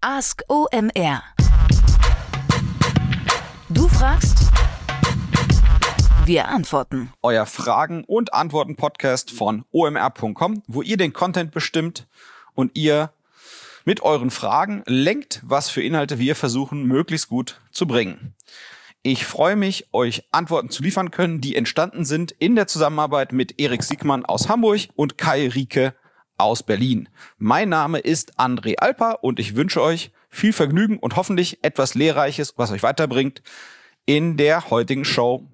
Ask OMR. Du fragst, wir antworten. Euer Fragen- und Antworten-Podcast von omr.com, wo ihr den Content bestimmt und ihr mit euren Fragen lenkt, was für Inhalte wir versuchen, möglichst gut zu bringen. Ich freue mich, euch Antworten zu liefern können, die entstanden sind in der Zusammenarbeit mit Erik Siegmann aus Hamburg und Kai Rieke aus Berlin. Mein Name ist André Alper und ich wünsche euch viel Vergnügen und hoffentlich etwas Lehrreiches, was euch weiterbringt in der heutigen Show.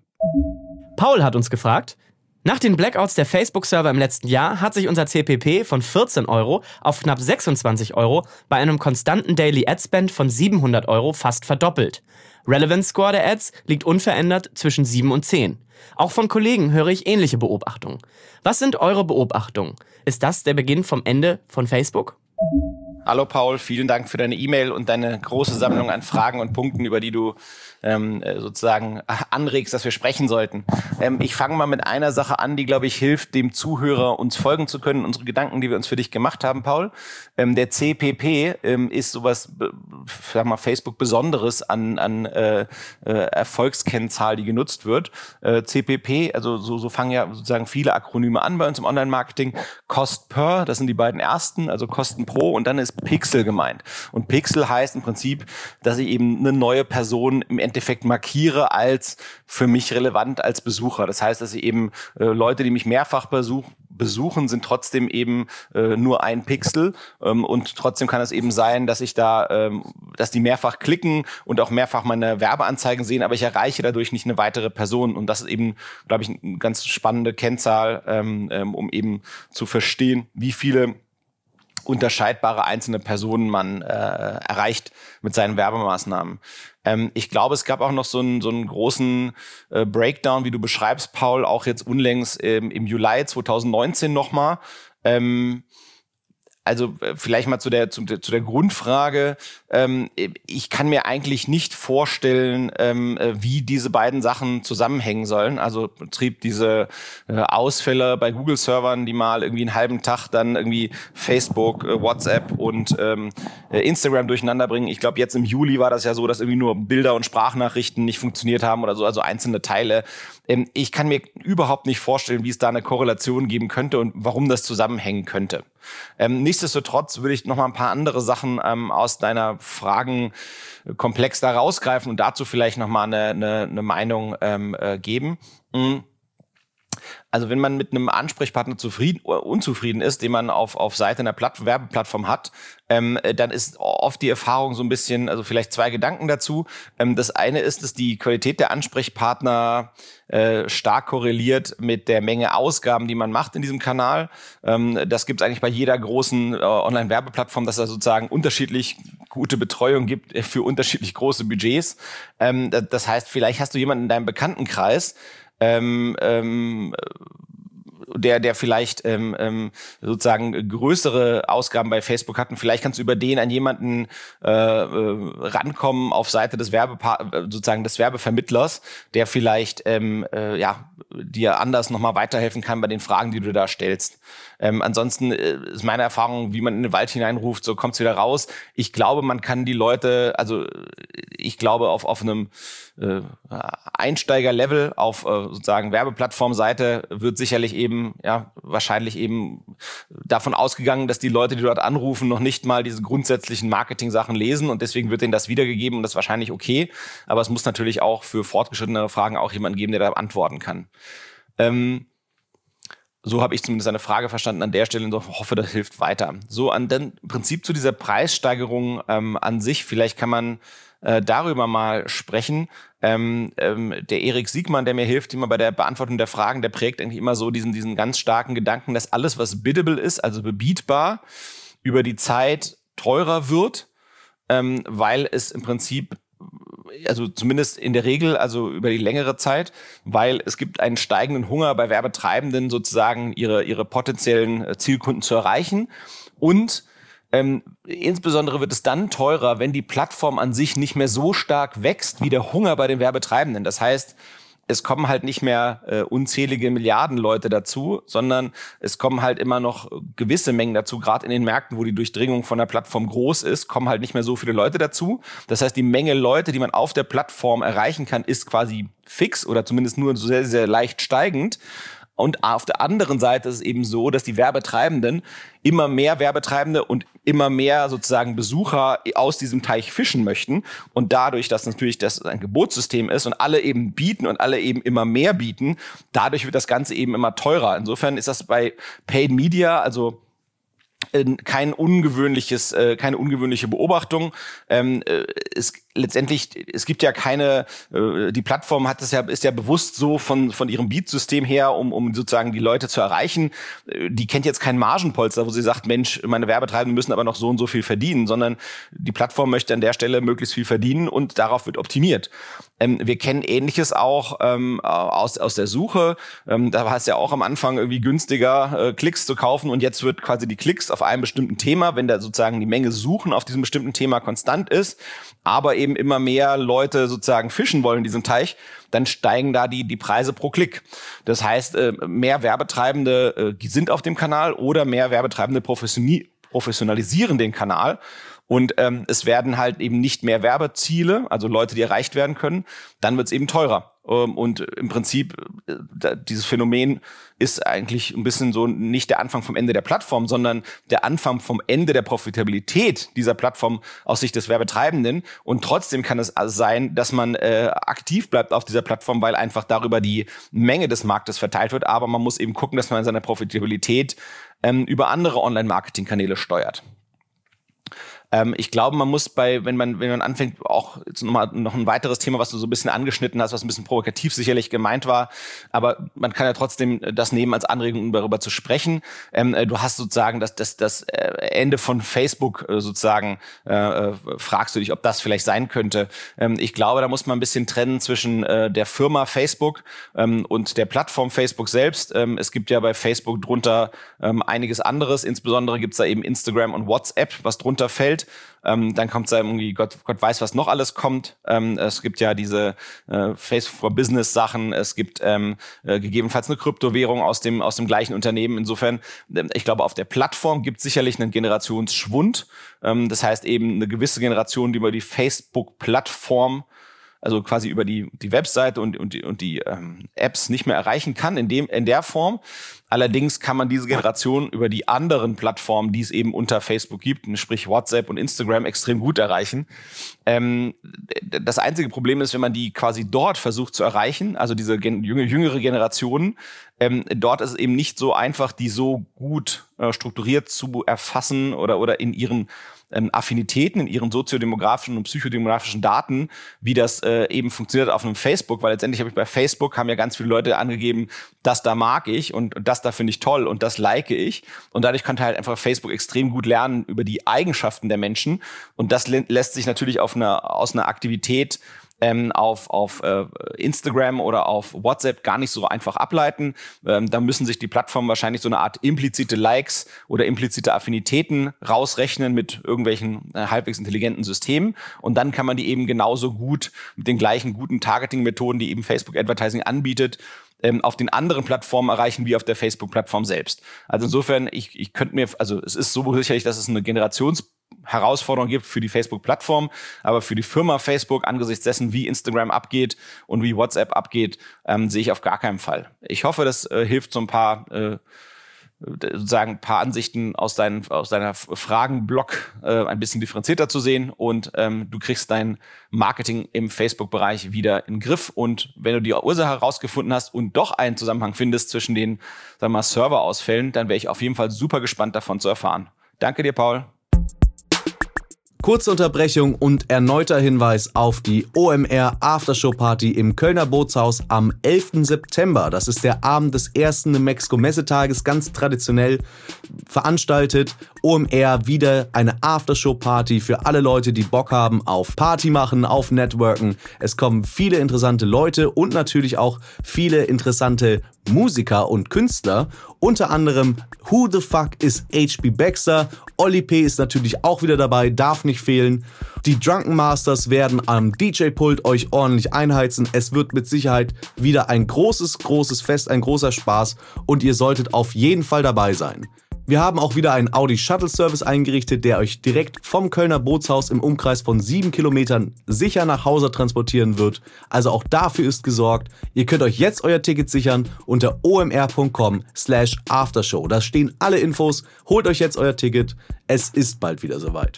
Paul hat uns gefragt: Nach den Blackouts der Facebook-Server im letzten Jahr hat sich unser CPP von 14 € auf knapp 26 € bei einem konstanten Daily Ad-Spend von 700 € fast verdoppelt. Relevance Score der Ads liegt unverändert zwischen 7 und 10. Auch von Kollegen höre ich ähnliche Beobachtungen. Was sind eure Beobachtungen? Ist das der Beginn vom Ende von Facebook? Hallo Paul, vielen Dank für deine E-Mail und deine große Sammlung an Fragen und Punkten, über die du sozusagen anregst, dass wir sprechen sollten. Ich fange mal mit einer Sache an, die, glaube ich, hilft, dem Zuhörer uns folgen zu können, unsere Gedanken, die wir uns für dich gemacht haben, Paul. Der CPP ist sowas, sag mal, Facebook Besonderes an Erfolgskennzahl, die genutzt wird. CPP, also so fangen ja sozusagen viele Akronyme an bei uns im Online-Marketing. Cost per, das sind die beiden ersten, also Kosten pro, und dann ist Pixel gemeint. Und Pixel heißt im Prinzip, dass ich eben eine neue Person im Endeffekt markiere als für mich relevant als Besucher. Das heißt, dass ich eben Leute, die mich mehrfach besuchen, sind trotzdem eben nur ein Pixel, und trotzdem kann es eben sein, dass ich da, dass die mehrfach klicken und auch mehrfach meine Werbeanzeigen sehen, aber ich erreiche dadurch nicht eine weitere Person, und das ist eben, glaube ich, eine ganz spannende Kennzahl, um eben zu verstehen, wie viele unterscheidbare einzelne Personen man erreicht mit seinen Werbemaßnahmen. Ich glaube, es gab auch noch so einen großen Breakdown, wie du beschreibst, Paul, auch jetzt unlängst im Juli 2019 nochmal. Also vielleicht mal zu der Grundfrage. Ich kann mir eigentlich nicht vorstellen, wie diese beiden Sachen zusammenhängen sollen. Also Betrieb diese Ausfälle bei Google-Servern, die mal irgendwie einen halben Tag dann irgendwie Facebook, WhatsApp und Instagram durcheinander bringen. Ich glaube, jetzt im Juli war das ja so, dass irgendwie nur Bilder und Sprachnachrichten nicht funktioniert haben oder so, also einzelne Teile. Ich kann mir überhaupt nicht vorstellen, wie es da eine Korrelation geben könnte und warum das zusammenhängen könnte. Nichtsdestotrotz würde ich noch mal ein paar andere Sachen aus deiner Fragenkomplex da rausgreifen und dazu vielleicht noch mal eine Meinung geben. Also wenn man mit einem Ansprechpartner unzufrieden ist, den man auf Seite einer Werbeplattform hat, dann ist oft die Erfahrung so ein bisschen, also vielleicht zwei Gedanken dazu. Das eine ist, dass die Qualität der Ansprechpartner stark korreliert mit der Menge Ausgaben, die man macht in diesem Kanal. Das gibt es eigentlich bei jeder großen Online-Werbeplattform, dass es sozusagen unterschiedlich gute Betreuung gibt für unterschiedlich große Budgets. Das heißt, vielleicht hast du jemanden in deinem Bekanntenkreis, der vielleicht sozusagen größere Ausgaben bei Facebook hat, und vielleicht kannst du über den an jemanden rankommen auf Seite des sozusagen des Werbevermittlers, der vielleicht dir anders nochmal weiterhelfen kann bei den Fragen, die du da stellst. Ansonsten ist meine Erfahrung, wie man in den Wald hineinruft, so kommt's wieder raus. Ich glaube, man kann die Leute, also ich glaube auf einem Einsteigerlevel auf sozusagen Werbeplattformseite wird sicherlich eben, wahrscheinlich eben davon ausgegangen, dass die Leute, die dort anrufen, noch nicht mal diese grundsätzlichen Marketing-Sachen lesen, und deswegen wird denen das wiedergegeben und das ist wahrscheinlich okay. Aber es muss natürlich auch für fortgeschrittenere Fragen auch jemanden geben, der da antworten kann. So habe ich zumindest eine Frage verstanden an der Stelle und hoffe, das hilft weiter. So, im Prinzip zu dieser Preissteigerung an sich, vielleicht kann man darüber mal sprechen. Der Erik Siegmann, der mir hilft immer bei der Beantwortung der Fragen, der prägt eigentlich immer so diesen ganz starken Gedanken, dass alles, was biddable ist, also bebietbar, über die Zeit teurer wird, weil es im Prinzip, also zumindest in der Regel, also über die längere Zeit, weil es gibt einen steigenden Hunger bei Werbetreibenden, sozusagen ihre potenziellen Zielkunden zu erreichen, und insbesondere wird es dann teurer, wenn die Plattform an sich nicht mehr so stark wächst wie der Hunger bei den Werbetreibenden. Das heißt, es kommen halt nicht mehr unzählige Milliarden Leute dazu, sondern es kommen halt immer noch gewisse Mengen dazu. Gerade in den Märkten, wo die Durchdringung von der Plattform groß ist, kommen halt nicht mehr so viele Leute dazu. Das heißt, die Menge Leute, die man auf der Plattform erreichen kann, ist quasi fix oder zumindest nur sehr, sehr leicht steigend. Und auf der anderen Seite ist es eben so, dass die Werbetreibenden immer mehr Werbetreibende und immer mehr sozusagen Besucher aus diesem Teich fischen möchten. Und dadurch, dass natürlich das ein Gebotssystem ist und alle eben bieten und alle eben immer mehr bieten, dadurch wird das Ganze eben immer teurer. Insofern ist das bei Paid Media, also keine ungewöhnliche Beobachtung. Es gibt ja keine, die Plattform ist ja bewusst so von ihrem Beat-System her, um sozusagen die Leute zu erreichen. Die kennt jetzt kein Margenpolster, wo sie sagt, Mensch, meine Werbetreibenden müssen aber noch so und so viel verdienen, sondern die Plattform möchte an der Stelle möglichst viel verdienen und darauf wird optimiert. Wir kennen Ähnliches auch aus der Suche. Da war es ja auch am Anfang irgendwie günstiger, Klicks zu kaufen und jetzt wird quasi die Klicks auf einem bestimmten Thema, wenn da sozusagen die Menge Suchen auf diesem bestimmten Thema konstant ist, aber eben immer mehr Leute sozusagen fischen wollen in diesem Teich, dann steigen da die Preise pro Klick. Das heißt, mehr Werbetreibende sind auf dem Kanal oder mehr Werbetreibende professionalisieren den Kanal. Und es werden halt eben nicht mehr Werbeziele, also Leute, die erreicht werden können, dann wird es eben teurer. Und im Prinzip, dieses Phänomen ist eigentlich ein bisschen so nicht der Anfang vom Ende der Plattform, sondern der Anfang vom Ende der Profitabilität dieser Plattform aus Sicht des Werbetreibenden. Und trotzdem kann es also sein, dass man aktiv bleibt auf dieser Plattform, weil einfach darüber die Menge des Marktes verteilt wird. Aber man muss eben gucken, dass man seine Profitabilität über andere Online-Marketing-Kanäle steuert. Ich glaube, man muss wenn man anfängt, auch jetzt noch ein weiteres Thema, was du so ein bisschen angeschnitten hast, was ein bisschen provokativ sicherlich gemeint war, aber man kann ja trotzdem das nehmen als Anregung, um darüber zu sprechen. Du hast sozusagen das Ende von Facebook sozusagen, fragst du dich, ob das vielleicht sein könnte. Ich glaube, da muss man ein bisschen trennen zwischen der Firma Facebook und der Plattform Facebook selbst. Es gibt ja bei Facebook drunter einiges anderes, insbesondere gibt's da eben Instagram und WhatsApp, was drunter fällt. Dann kommt da irgendwie, Gott weiß, was noch alles kommt. Es gibt ja diese Facebook for Business Sachen. Es gibt gegebenenfalls eine Kryptowährung aus dem gleichen Unternehmen. Insofern, ich glaube, auf der Plattform gibt es sicherlich einen Generationsschwund. Das heißt eben eine gewisse Generation, die über die Facebook-Plattform, also quasi über die Webseite und die Apps nicht mehr erreichen kann in der Form. Allerdings kann man diese Generation über die anderen Plattformen, die es eben unter Facebook gibt, sprich WhatsApp und Instagram, extrem gut erreichen. Das einzige Problem ist, wenn man die quasi dort versucht zu erreichen, also diese jüngere Generation, dort ist es eben nicht so einfach, die so gut strukturiert zu erfassen oder in ihren Affinitäten, in ihren soziodemografischen und psychodemografischen Daten, wie das eben funktioniert auf einem Facebook, weil letztendlich haben ja ganz viele Leute angegeben, das da mag ich und das da finde ich toll und das like ich. Und dadurch konnte halt einfach Facebook extrem gut lernen über die Eigenschaften der Menschen. Und das lässt sich natürlich aus einer Aktivität auf Instagram oder auf WhatsApp gar nicht so einfach ableiten. Da müssen sich die Plattformen wahrscheinlich so eine Art implizite Likes oder implizite Affinitäten rausrechnen mit irgendwelchen halbwegs intelligenten Systemen. Und dann kann man die eben genauso gut mit den gleichen guten Targeting-Methoden, die eben Facebook Advertising anbietet, auf den anderen Plattformen erreichen wie auf der Facebook-Plattform selbst. Also insofern, ich könnte mir, also es ist so sicherlich, dass es eine Herausforderung gibt für die Facebook-Plattform, aber für die Firma Facebook angesichts dessen, wie Instagram abgeht und wie WhatsApp abgeht, sehe ich auf gar keinen Fall. Ich hoffe, das hilft so ein paar Ansichten aus deiner Fragenblock ein bisschen differenzierter zu sehen und du kriegst dein Marketing im Facebook-Bereich wieder in den Griff. Und wenn du die Ursache herausgefunden hast und doch einen Zusammenhang findest zwischen den, Serverausfällen, dann wäre ich auf jeden Fall super gespannt davon zu erfahren. Danke dir, Paul. Kurze Unterbrechung und erneuter Hinweis auf die OMR Aftershow Party im Kölner Bootshaus am 11. September. Das ist der Abend des ersten Mexiko Messetages, ganz traditionell veranstaltet. OMR wieder eine Aftershow Party für alle Leute, die Bock haben auf Party machen, auf Networken. Es kommen viele interessante Leute und natürlich auch viele interessante Musiker und Künstler, unter anderem Who the Fuck is HB Baxter, Oli P. ist natürlich auch wieder dabei, darf nicht fehlen. Die Drunken Masters werden am DJ-Pult euch ordentlich einheizen. Es wird mit Sicherheit wieder ein großes Fest, ein großer Spaß und ihr solltet auf jeden Fall dabei sein. Wir haben auch wieder einen Audi Shuttle Service eingerichtet, der euch direkt vom Kölner Bootshaus im Umkreis von 7 Kilometern sicher nach Hause transportieren wird. Also auch dafür ist gesorgt. Ihr könnt euch jetzt euer Ticket sichern unter omr.com/aftershow. Da stehen alle Infos. Holt euch jetzt euer Ticket. Es ist bald wieder soweit.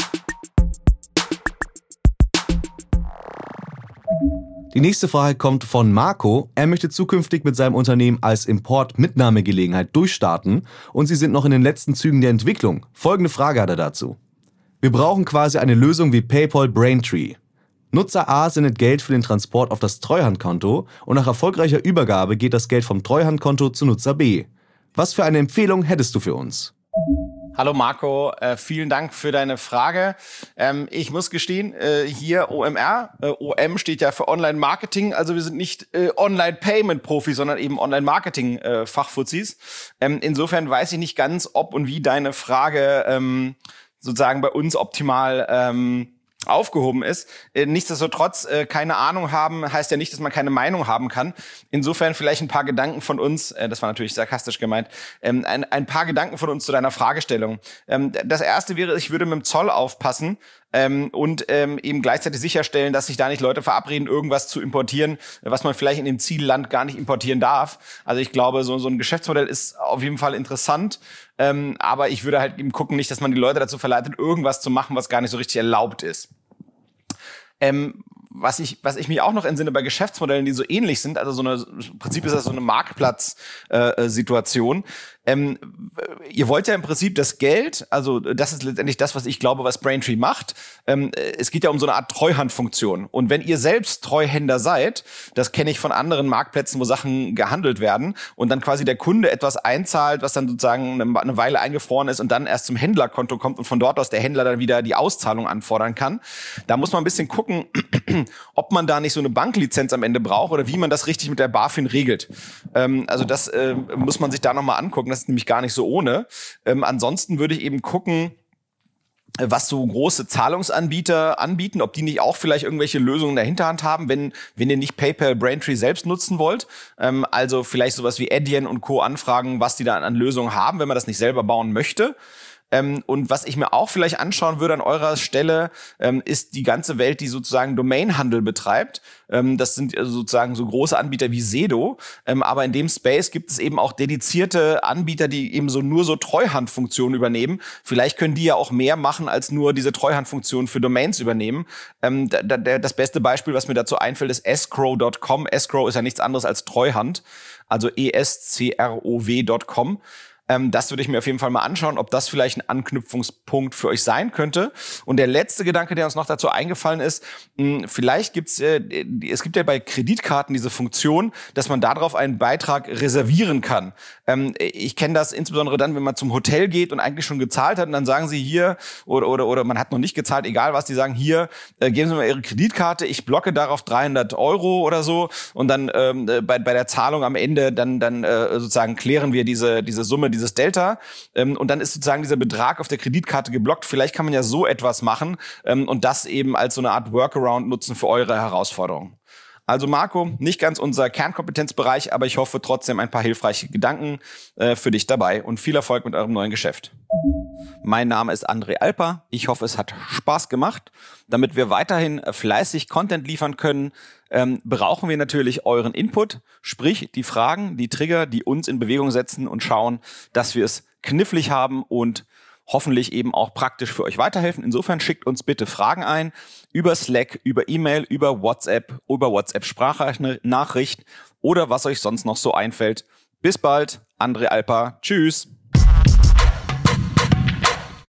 Die nächste Frage kommt von Marco. Er möchte zukünftig mit seinem Unternehmen als Import-Mitnahmegelegenheit durchstarten und sie sind noch in den letzten Zügen der Entwicklung. Folgende Frage hat er dazu. Wir brauchen quasi eine Lösung wie PayPal Braintree. Nutzer A sendet Geld für den Transport auf das Treuhandkonto und nach erfolgreicher Übergabe geht das Geld vom Treuhandkonto zu Nutzer B. Was für eine Empfehlung hättest du für uns? Hallo Marco, vielen Dank für deine Frage. Ich muss gestehen, hier OMR, OM steht ja für Online-Marketing, also wir sind nicht Online-Payment-Profis, sondern eben Online-Marketing-Fachfuzis. Insofern weiß ich nicht ganz, ob und wie deine Frage sozusagen bei uns optimal aufgehoben ist. Nichtsdestotrotz, keine Ahnung haben, heißt ja nicht, dass man keine Meinung haben kann. Insofern vielleicht ein paar Gedanken von uns, das war natürlich sarkastisch gemeint, ein paar Gedanken von uns zu deiner Fragestellung. Das erste wäre, ich würde mit dem Zoll aufpassen und eben gleichzeitig sicherstellen, dass sich da nicht Leute verabreden, irgendwas zu importieren, was man vielleicht in dem Zielland gar nicht importieren darf. Also ich glaube, so ein Geschäftsmodell ist auf jeden Fall interessant, aber ich würde halt eben gucken, nicht, dass man die Leute dazu verleitet, irgendwas zu machen, was gar nicht so richtig erlaubt ist. Was ich mich auch noch entsinne bei Geschäftsmodellen, die so ähnlich sind, also im Prinzip ist das so eine Marktplatz-Situation. Ihr wollt ja im Prinzip das Geld, also das ist letztendlich das, was ich glaube, was Braintree macht. Es geht ja um so eine Art Treuhandfunktion. Und wenn ihr selbst Treuhänder seid, das kenne ich von anderen Marktplätzen, wo Sachen gehandelt werden und dann quasi der Kunde etwas einzahlt, was dann sozusagen eine Weile eingefroren ist und dann erst zum Händlerkonto kommt und von dort aus der Händler dann wieder die Auszahlung anfordern kann. Da muss man ein bisschen gucken, ob man da nicht so eine Banklizenz am Ende braucht oder wie man das richtig mit der BaFin regelt. Also das muss man sich da nochmal angucken. Das ist nämlich gar nicht so ohne. Ansonsten würde ich eben gucken, was so große Zahlungsanbieter anbieten, ob die nicht auch vielleicht irgendwelche Lösungen in der Hinterhand haben, wenn ihr nicht PayPal Braintree selbst nutzen wollt. Also vielleicht sowas wie Adyen und Co. anfragen, was die da an Lösungen haben, wenn man das nicht selber bauen möchte. Und was ich mir auch vielleicht anschauen würde an eurer Stelle, ist die ganze Welt, die sozusagen Domainhandel betreibt. Das sind sozusagen so große Anbieter wie Sedo. Aber in dem Space gibt es eben auch dedizierte Anbieter, die eben nur so Treuhandfunktionen übernehmen. Vielleicht können die ja auch mehr machen, als nur diese Treuhandfunktionen für Domains übernehmen. Das beste Beispiel, was mir dazu einfällt, ist escrow.com. Escrow ist ja nichts anderes als Treuhand, also escrow.com. Das würde ich mir auf jeden Fall mal anschauen, ob das vielleicht ein Anknüpfungspunkt für euch sein könnte. Und der letzte Gedanke, der uns noch dazu eingefallen ist, vielleicht es gibt ja bei Kreditkarten diese Funktion, dass man darauf einen Beitrag reservieren kann. Ich kenne das insbesondere dann, wenn man zum Hotel geht und eigentlich schon gezahlt hat und dann sagen sie hier, oder man hat noch nicht gezahlt, egal was, die sagen hier, geben Sie mal Ihre Kreditkarte, ich blocke darauf 300 € oder so und dann bei der Zahlung am Ende dann sozusagen klären wir diese Summe, dieses Delta, und dann ist sozusagen dieser Betrag auf der Kreditkarte geblockt. Vielleicht kann man ja so etwas machen und das eben als so eine Art Workaround nutzen für eure Herausforderungen. Also Marco, nicht ganz unser Kernkompetenzbereich, aber ich hoffe trotzdem ein paar hilfreiche Gedanken für dich dabei und viel Erfolg mit eurem neuen Geschäft. Mein Name ist André Alper. Ich hoffe, es hat Spaß gemacht. Damit wir weiterhin fleißig Content liefern können, brauchen wir natürlich euren Input, sprich die Fragen, die Trigger, die uns in Bewegung setzen und schauen, dass wir es knifflig haben und hoffentlich eben auch praktisch für euch weiterhelfen. Insofern schickt uns bitte Fragen ein über Slack, über E-Mail, über WhatsApp Sprachnachricht oder was euch sonst noch so einfällt. Bis bald, André Alper. Tschüss.